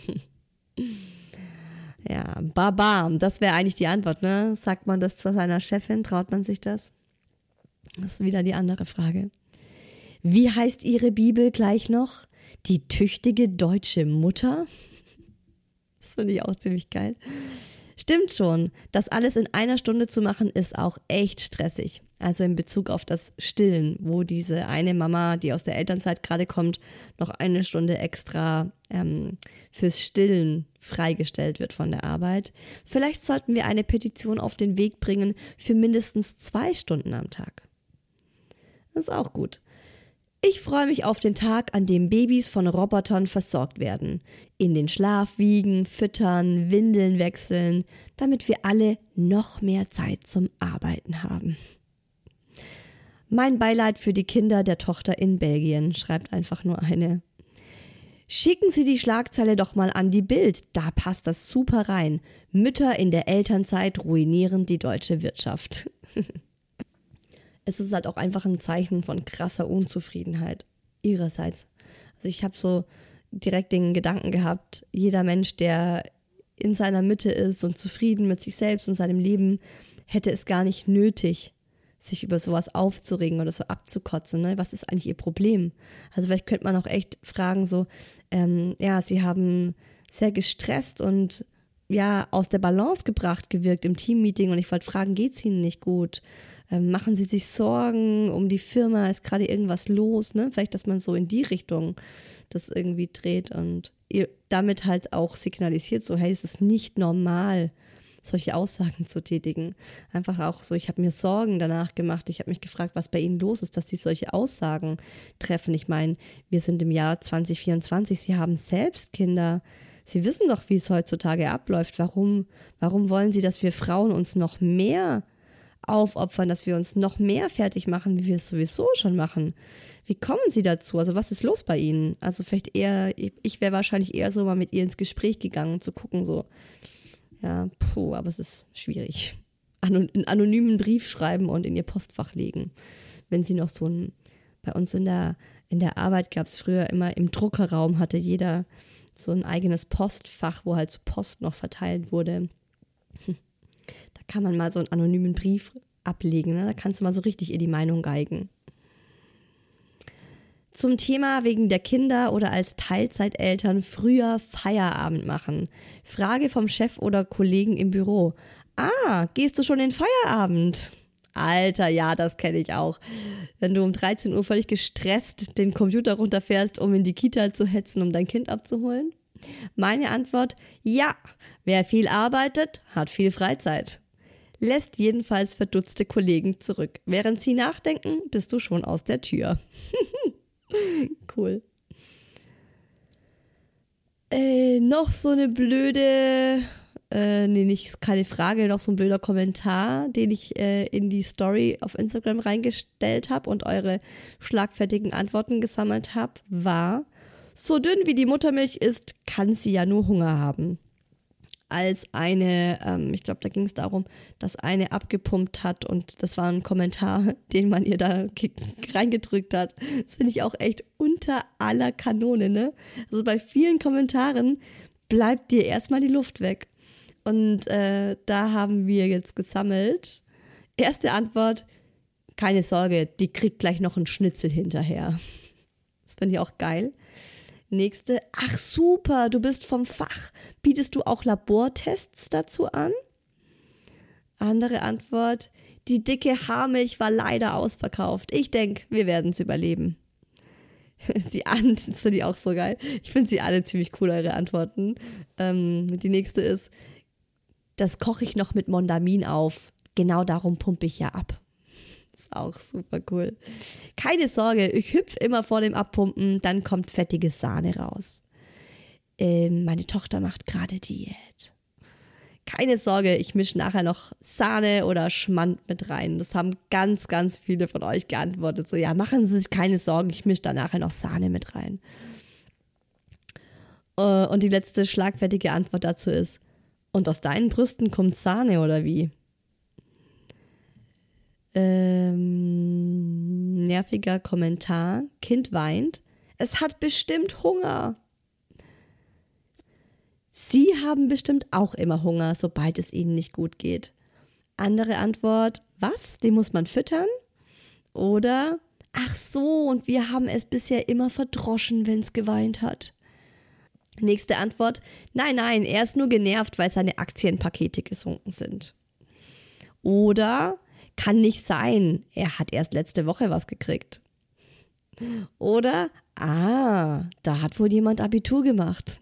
Ja, babam, das wäre eigentlich die Antwort, ne? Sagt man das zu seiner Chefin? Traut man sich das? Das ist wieder die andere Frage. Wie heißt Ihre Bibel gleich noch? Die tüchtige deutsche Mutter? Das finde ich auch ziemlich geil. Stimmt schon, das alles in einer Stunde zu machen, ist auch echt stressig. Also in Bezug auf das Stillen, wo diese eine Mama, die aus der Elternzeit gerade kommt, noch eine Stunde extra ähm, fürs Stillen freigestellt wird von der Arbeit. Vielleicht sollten wir eine Petition auf den Weg bringen für mindestens zwei Stunden am Tag. Das ist auch gut. Ich freue mich auf den Tag, an dem Babys von Robotern versorgt werden, in den Schlaf wiegen, füttern, Windeln wechseln, damit wir alle noch mehr Zeit zum Arbeiten haben. Mein Beileid für die Kinder der Tochter in Belgien, schreibt einfach nur eine. Schicken Sie die Schlagzeile doch mal an die Bild, da passt das super rein. Mütter in der Elternzeit ruinieren die deutsche Wirtschaft. Es ist halt auch einfach ein Zeichen von krasser Unzufriedenheit ihrerseits. Also ich habe so direkt den Gedanken gehabt, jeder Mensch, der in seiner Mitte ist und zufrieden mit sich selbst und seinem Leben, hätte es gar nicht nötig, sich über sowas aufzuregen oder so abzukotzen. Ne? Was ist eigentlich ihr Problem? Also vielleicht könnte man auch echt fragen so, ähm, ja, sie haben sehr gestresst und ja aus der Balance gebracht gewirkt im Teammeeting und ich wollte fragen, geht's Ihnen nicht gut? Ähm, machen Sie sich Sorgen um die Firma? Ist gerade irgendwas los? Ne? Vielleicht, dass man so in die Richtung das irgendwie dreht und ihr damit halt auch signalisiert, so hey, es ist nicht normal, solche Aussagen zu tätigen. Einfach auch so, ich habe mir Sorgen danach gemacht. Ich habe mich gefragt, was bei Ihnen los ist, dass Sie solche Aussagen treffen. Ich meine, wir sind im Jahr zwanzig vierundzwanzig, Sie haben selbst Kinder. Sie wissen doch, wie es heutzutage abläuft. Warum, warum wollen Sie, dass wir Frauen uns noch mehr aufopfern, dass wir uns noch mehr fertig machen, wie wir es sowieso schon machen? Wie kommen Sie dazu? Also was ist los bei Ihnen? Also vielleicht eher, ich wäre wahrscheinlich eher so mal mit ihr ins Gespräch gegangen, um zu gucken so, ja, puh, aber es ist schwierig. Anon- einen anonymen Brief schreiben und in ihr Postfach legen. Wenn sie noch so ein, bei uns in der, in der Arbeit gab es früher immer im Druckerraum, hatte jeder so ein eigenes Postfach, wo halt so Post noch verteilt wurde. Da kann man mal so einen anonymen Brief ablegen, ne? Da kannst du mal so richtig ihr die Meinung geigen. Zum Thema wegen der Kinder oder als Teilzeiteltern früher Feierabend machen. Frage vom Chef oder Kollegen im Büro. Ah, gehst du schon in Feierabend? Alter, ja, das kenne ich auch. Wenn du um dreizehn Uhr völlig gestresst den Computer runterfährst, um in die Kita zu hetzen, um dein Kind abzuholen? Meine Antwort, ja, wer viel arbeitet, hat viel Freizeit. Lässt jedenfalls verdutzte Kollegen zurück. Während sie nachdenken, bist du schon aus der Tür. Cool. Äh, noch so eine blöde, äh, nee, nicht keine Frage, noch so ein blöder Kommentar, den ich äh, in die Story auf Instagram reingestellt habe und eure schlagfertigen Antworten gesammelt habe, war: So dünn wie die Muttermilch ist, kann sie ja nur Hunger haben. Als eine, ähm, ich glaube, da ging es darum, dass eine abgepumpt hat und das war ein Kommentar, den man ihr da ge- reingedrückt hat. Das finde ich auch echt unter aller Kanone, ne? Also bei vielen Kommentaren bleibt dir erstmal die Luft weg. Und äh, da haben wir jetzt gesammelt. Erste Antwort, keine Sorge, die kriegt gleich noch einen Schnitzel hinterher. Das finde ich auch geil. Nächste, ach super, du bist vom Fach. Bietest du auch Labortests dazu an? Andere Antwort, die dicke Haarmilch war leider ausverkauft. Ich denke, wir werden es überleben. Die Antwort, das finde ich auch so geil. Ich finde sie alle ziemlich cool, eure Antworten. Ähm, die nächste ist, das koche ich noch mit Mondamin auf. Genau darum pumpe ich ja ab. Ist auch super cool. Keine Sorge, ich hüpfe immer vor dem Abpumpen, dann kommt fettige Sahne raus. Ähm, meine Tochter macht gerade Diät. Keine Sorge, ich mische nachher noch Sahne oder Schmand mit rein. Das haben ganz, ganz viele von euch geantwortet. So, ja, machen Sie sich keine Sorgen, ich mische da nachher noch Sahne mit rein. Äh, und die letzte schlagfertige Antwort dazu ist, und aus deinen Brüsten kommt Sahne oder wie? Ähm, nerviger Kommentar. Kind weint. Es hat bestimmt Hunger. Sie haben bestimmt auch immer Hunger, sobald es ihnen nicht gut geht. Andere Antwort. Was? Den muss man füttern? Oder, ach so, und wir haben es bisher immer verdroschen, wenn es geweint hat. Nächste Antwort, nein, nein, er ist nur genervt, weil seine Aktienpakete gesunken sind. Oder, kann nicht sein, er hat erst letzte Woche was gekriegt. Oder, ah, da hat wohl jemand Abitur gemacht.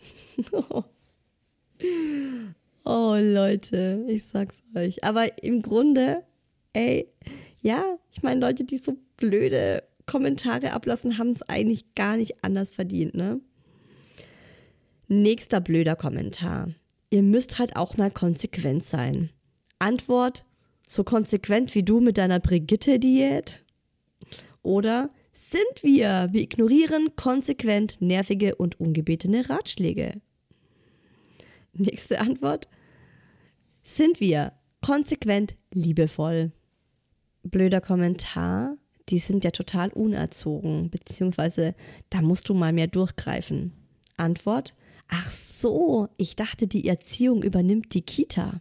Oh Leute, ich sag's euch. Aber im Grunde, ey, ja, ich meine, Leute, die so blöde Kommentare ablassen, haben es eigentlich gar nicht anders verdient, ne? Nächster blöder Kommentar. Ihr müsst halt auch mal konsequent sein. Antwort, so konsequent wie du mit deiner Brigitte-Diät? Oder sind wir? Wir ignorieren konsequent nervige und ungebetene Ratschläge. Nächste Antwort. Sind wir konsequent liebevoll? Blöder Kommentar. Die sind ja total unerzogen, beziehungsweise da musst du mal mehr durchgreifen. Antwort. Ach so, ich dachte, die Erziehung übernimmt die Kita.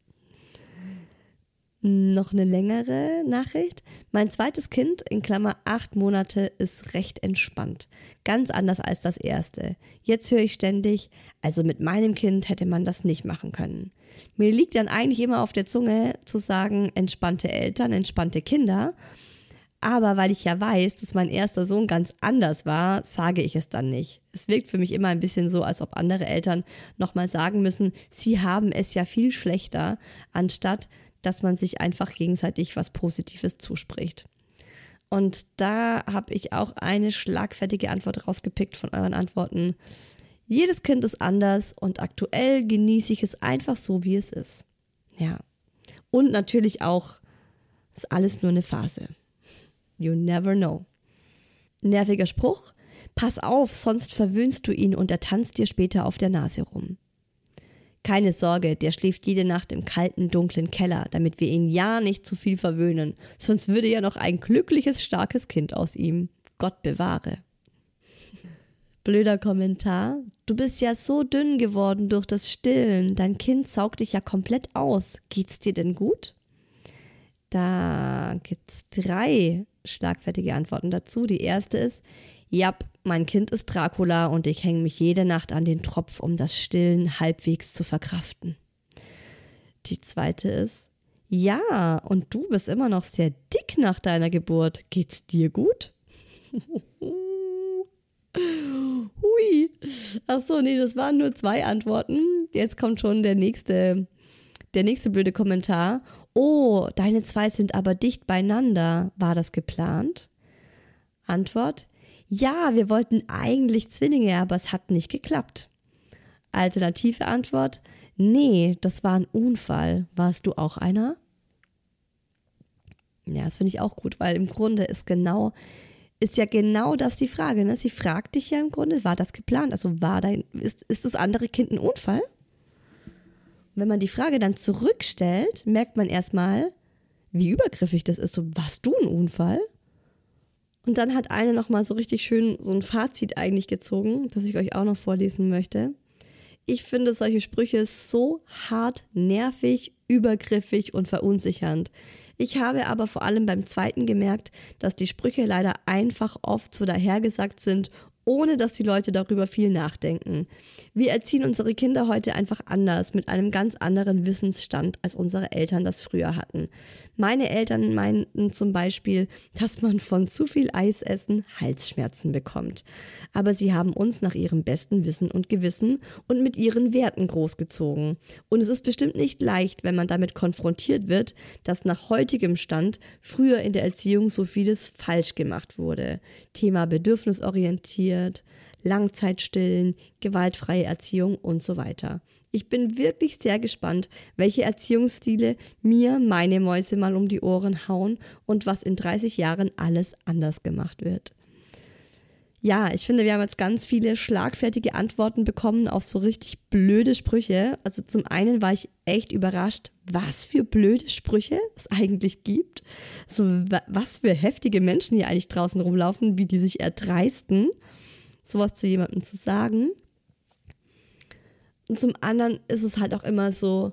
Noch eine längere Nachricht. Mein zweites Kind, in Klammer acht Monate, ist recht entspannt. Ganz anders als das erste. Jetzt höre ich ständig, also mit meinem Kind hätte man das nicht machen können. Mir liegt dann eigentlich immer auf der Zunge zu sagen, entspannte Eltern, entspannte Kinder. Aber weil ich ja weiß, dass mein erster Sohn ganz anders war, sage ich es dann nicht. Es wirkt für mich immer ein bisschen so, als ob andere Eltern nochmal sagen müssen, sie haben es ja viel schlechter, anstatt dass man sich einfach gegenseitig was Positives zuspricht. Und da habe ich auch eine schlagfertige Antwort rausgepickt von euren Antworten. Jedes Kind ist anders und aktuell genieße ich es einfach so, wie es ist. Ja. Und natürlich auch, ist alles nur eine Phase. You never know. Nerviger Spruch. Pass auf, sonst verwöhnst du ihn und er tanzt dir später auf der Nase rum. Keine Sorge, der schläft jede Nacht im kalten, dunklen Keller, damit wir ihn ja nicht zu viel verwöhnen. Sonst würde ja noch ein glückliches, starkes Kind aus ihm. Gott bewahre. Blöder Kommentar. Du bist ja so dünn geworden durch das Stillen. Dein Kind saugt dich ja komplett aus. Geht's dir denn gut? Da gibt's drei schlagfertige Antworten dazu. Die erste ist, ja, mein Kind ist Dracula und ich hänge mich jede Nacht an den Tropf, um das Stillen halbwegs zu verkraften. Die zweite ist, ja, und du bist immer noch sehr dick nach deiner Geburt. Geht's dir gut? Hui. Ach so, nee, das waren nur zwei Antworten. Jetzt kommt schon der nächste, der nächste blöde Kommentar. Oh, deine zwei sind aber dicht beieinander. War das geplant? Antwort, ja, wir wollten eigentlich Zwillinge, aber es hat nicht geklappt. Alternative Antwort, nee, das war ein Unfall. Warst du auch einer? Ja, das finde ich auch gut, weil im Grunde ist genau, ist ja genau das die Frage, ne? Sie fragt dich ja im Grunde, war das geplant? Also war dein, ist, ist das andere Kind ein Unfall? Und wenn man die Frage dann zurückstellt, merkt man erstmal, wie übergriffig das ist. So, warst du ein Unfall? Und dann hat eine nochmal so richtig schön so ein Fazit eigentlich gezogen, das ich euch auch noch vorlesen möchte. Ich finde solche Sprüche so hart, nervig, übergriffig und verunsichernd. Ich habe aber vor allem beim zweiten gemerkt, dass die Sprüche leider einfach oft so dahergesagt sind, ohne dass die Leute darüber viel nachdenken. Wir erziehen unsere Kinder heute einfach anders, mit einem ganz anderen Wissensstand, als unsere Eltern das früher hatten. Meine Eltern meinten zum Beispiel, dass man von zu viel Eisessen Halsschmerzen bekommt. Aber sie haben uns nach ihrem besten Wissen und Gewissen und mit ihren Werten großgezogen. Und es ist bestimmt nicht leicht, wenn man damit konfrontiert wird, dass nach heutigem Stand früher in der Erziehung so vieles falsch gemacht wurde. Thema bedürfnisorientiert, Langzeitstillen, gewaltfreie Erziehung und so weiter. Ich bin wirklich sehr gespannt, welche Erziehungsstile mir meine Mäuse mal um die Ohren hauen und was in dreißig Jahren alles anders gemacht wird. Ja, ich finde, wir haben jetzt ganz viele schlagfertige Antworten bekommen auf so richtig blöde Sprüche. Also zum einen war ich echt überrascht, was für blöde Sprüche es eigentlich gibt. So, was für heftige Menschen hier eigentlich draußen rumlaufen, wie die sich erdreisten, sowas zu jemandem zu sagen. Und zum anderen ist es halt auch immer so,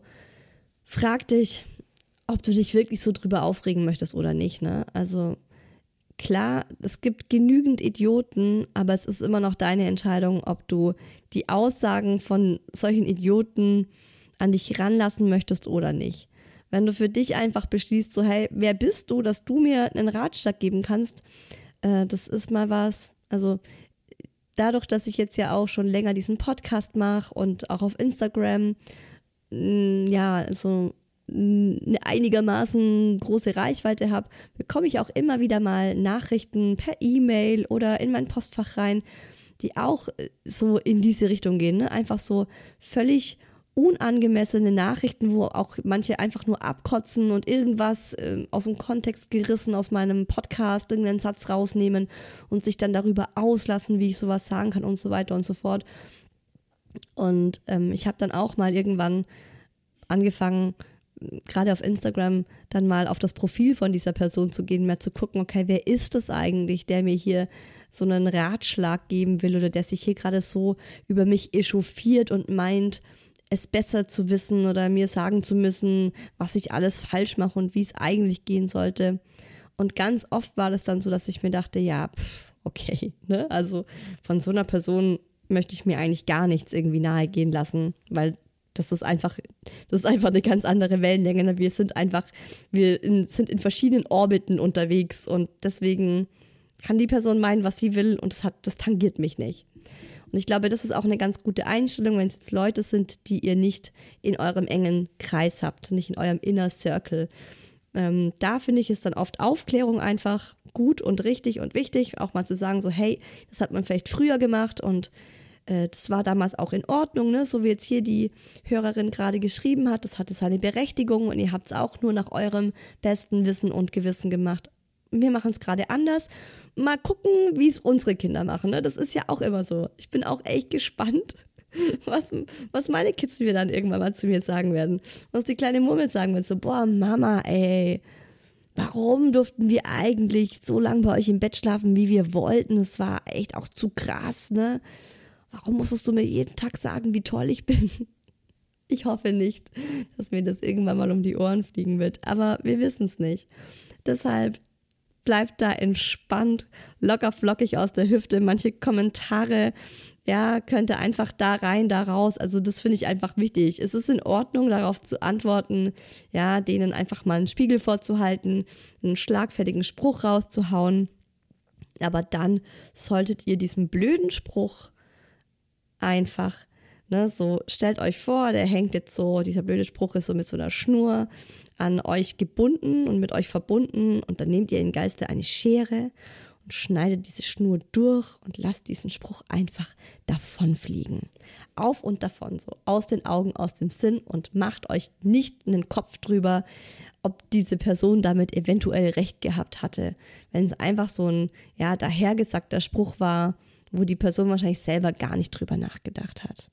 frag dich, ob du dich wirklich so drüber aufregen möchtest oder nicht, ne? Also klar, es gibt genügend Idioten, aber es ist immer noch deine Entscheidung, ob du die Aussagen von solchen Idioten an dich ranlassen möchtest oder nicht. Wenn du für dich einfach beschließt, so hey, wer bist du, dass du mir einen Ratschlag geben kannst, äh, das ist mal was, also dadurch, dass ich jetzt ja auch schon länger diesen Podcast mache und auch auf Instagram, mh, ja, so eine einigermaßen große Reichweite habe, bekomme ich auch immer wieder mal Nachrichten per E-Mail oder in mein Postfach rein, die auch so in diese Richtung gehen, ne? Einfach so völlig unangemessene Nachrichten, wo auch manche einfach nur abkotzen und irgendwas äh, aus dem Kontext gerissen aus meinem Podcast, irgendeinen Satz rausnehmen und sich dann darüber auslassen, wie ich sowas sagen kann und so weiter und so fort. Und ähm, ich habe dann auch mal irgendwann angefangen, gerade auf Instagram dann mal auf das Profil von dieser Person zu gehen, mal zu gucken, okay, wer ist das eigentlich, der mir hier so einen Ratschlag geben will oder der sich hier gerade so über mich echauffiert und meint, es besser zu wissen oder mir sagen zu müssen, was ich alles falsch mache und wie es eigentlich gehen sollte. Und ganz oft war das dann so, dass ich mir dachte, ja, pff, okay, ne? Also von so einer Person möchte ich mir eigentlich gar nichts irgendwie nahe gehen lassen, weil das ist einfach, das ist einfach eine ganz andere Wellenlänge. Wir sind einfach, wir in, sind in verschiedenen Orbiten unterwegs und deswegen kann die Person meinen, was sie will und das hat, das tangiert mich nicht. Und ich glaube, das ist auch eine ganz gute Einstellung, wenn es jetzt Leute sind, die ihr nicht in eurem engen Kreis habt, nicht in eurem Inner Circle. Ähm, da finde ich es dann oft Aufklärung einfach gut und richtig und wichtig, auch mal zu sagen, so hey, das hat man vielleicht früher gemacht und äh, das war damals auch in Ordnung, ne? So wie jetzt hier die Hörerin gerade geschrieben hat, das hatte seine Berechtigung und ihr habt es auch nur nach eurem besten Wissen und Gewissen gemacht. Wir machen es gerade anders. Mal gucken, wie es unsere Kinder machen. Ne? Das ist ja auch immer so. Ich bin auch echt gespannt, was, was meine Kids mir dann irgendwann mal zu mir sagen werden. Was die kleine Murmel sagen wird. So, boah, Mama, ey, warum durften wir eigentlich so lange bei euch im Bett schlafen, wie wir wollten? Das war echt auch zu krass, ne? Warum musstest du mir jeden Tag sagen, wie toll ich bin? Ich hoffe nicht, dass mir das irgendwann mal um die Ohren fliegen wird. Aber wir wissen es nicht. Deshalb bleibt da entspannt, locker flockig aus der Hüfte. Manche Kommentare, ja, könnt ihr einfach da rein, da raus. Also das finde ich einfach wichtig. Es ist in Ordnung, darauf zu antworten, ja, denen einfach mal einen Spiegel vorzuhalten, einen schlagfertigen Spruch rauszuhauen. Aber dann solltet ihr diesen blöden Spruch einfach, ne, so stellt euch vor, der hängt jetzt so, dieser blöde Spruch ist so mit so einer Schnur an euch gebunden und mit euch verbunden und dann nehmt ihr im Geiste eine Schere und schneidet diese Schnur durch und lasst diesen Spruch einfach davonfliegen. Auf und davon, so aus den Augen, aus dem Sinn und macht euch nicht einen Kopf drüber, ob diese Person damit eventuell recht gehabt hatte. Wenn es einfach so ein, ja, dahergesagter Spruch war, wo die Person wahrscheinlich selber gar nicht drüber nachgedacht hat.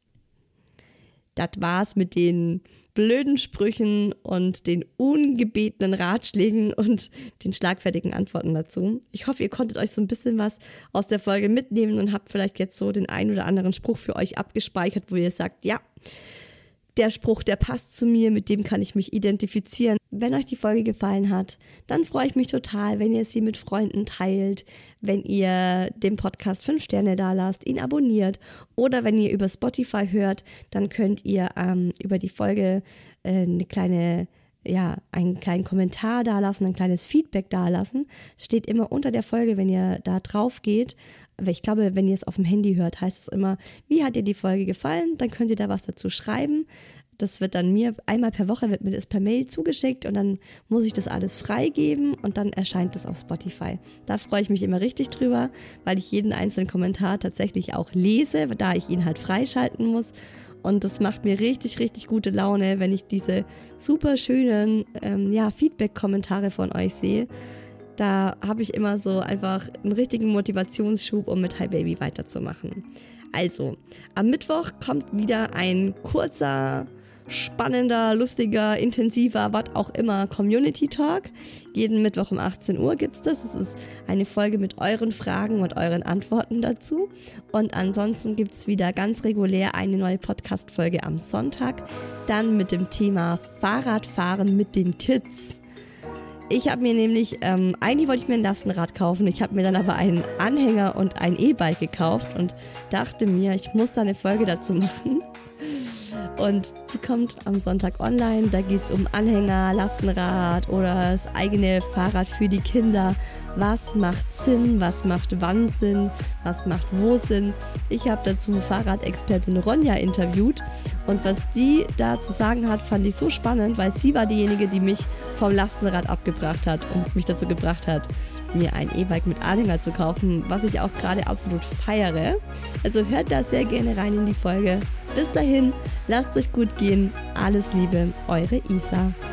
Das war's mit den blöden Sprüchen und den ungebetenen Ratschlägen und den schlagfertigen Antworten dazu. Ich hoffe, ihr konntet euch so ein bisschen was aus der Folge mitnehmen und habt vielleicht jetzt so den ein oder anderen Spruch für euch abgespeichert, wo ihr sagt, ja, der Spruch, der passt zu mir, mit dem kann ich mich identifizieren. Wenn euch die Folge gefallen hat, dann freue ich mich total, wenn ihr sie mit Freunden teilt, wenn ihr dem Podcast fünf Sterne dalasst, ihn abonniert oder wenn ihr über Spotify hört, dann könnt ihr ähm, über die Folge äh, eine kleine, ja, einen kleinen Kommentar dalassen, ein kleines Feedback dalassen. Steht immer unter der Folge, wenn ihr da drauf geht. Aber ich glaube, wenn ihr es auf dem Handy hört, heißt es immer, wie hat dir die Folge gefallen? Dann könnt ihr da was dazu schreiben. Das wird dann mir, einmal per Woche wird mir das per Mail zugeschickt und dann muss ich das alles freigeben und dann erscheint das auf Spotify. Da freue ich mich immer richtig drüber, weil ich jeden einzelnen Kommentar tatsächlich auch lese, da ich ihn halt freischalten muss. Und das macht mir richtig, richtig gute Laune, wenn ich diese super schönen ähm, ja, Feedback-Kommentare von euch sehe. Da habe ich immer so einfach einen richtigen Motivationsschub, um mit Hi Baby weiterzumachen. Also, am Mittwoch kommt wieder ein kurzer, spannender, lustiger, intensiver, was auch immer Community Talk. Jeden Mittwoch um achtzehn Uhr gibt's das. Es ist eine Folge mit euren Fragen und euren Antworten dazu. Und ansonsten gibt's wieder ganz regulär eine neue Podcast-Folge am Sonntag. Dann mit dem Thema Fahrradfahren mit den Kids. Ich habe mir nämlich, ähm, eigentlich wollte ich mir ein Lastenrad kaufen. Ich habe mir dann aber einen Anhänger und ein E-Bike gekauft und dachte mir, ich muss da eine Folge dazu machen. Und die kommt am Sonntag online. Da geht es um Anhänger, Lastenrad oder das eigene Fahrrad für die Kinder. Was macht Sinn? Was macht wann Sinn? Was macht wo Sinn? Ich habe dazu Fahrradexpertin Ronja interviewt. Und was die da zu sagen hat, fand ich so spannend, weil sie war diejenige, die mich vom Lastenrad abgebracht hat und mich dazu gebracht hat, mir ein E-Bike mit Anhänger zu kaufen, was ich auch gerade absolut feiere. Also hört da sehr gerne rein in die Folge. Bis dahin, lasst euch gut gehen. Alles Liebe, eure Isa.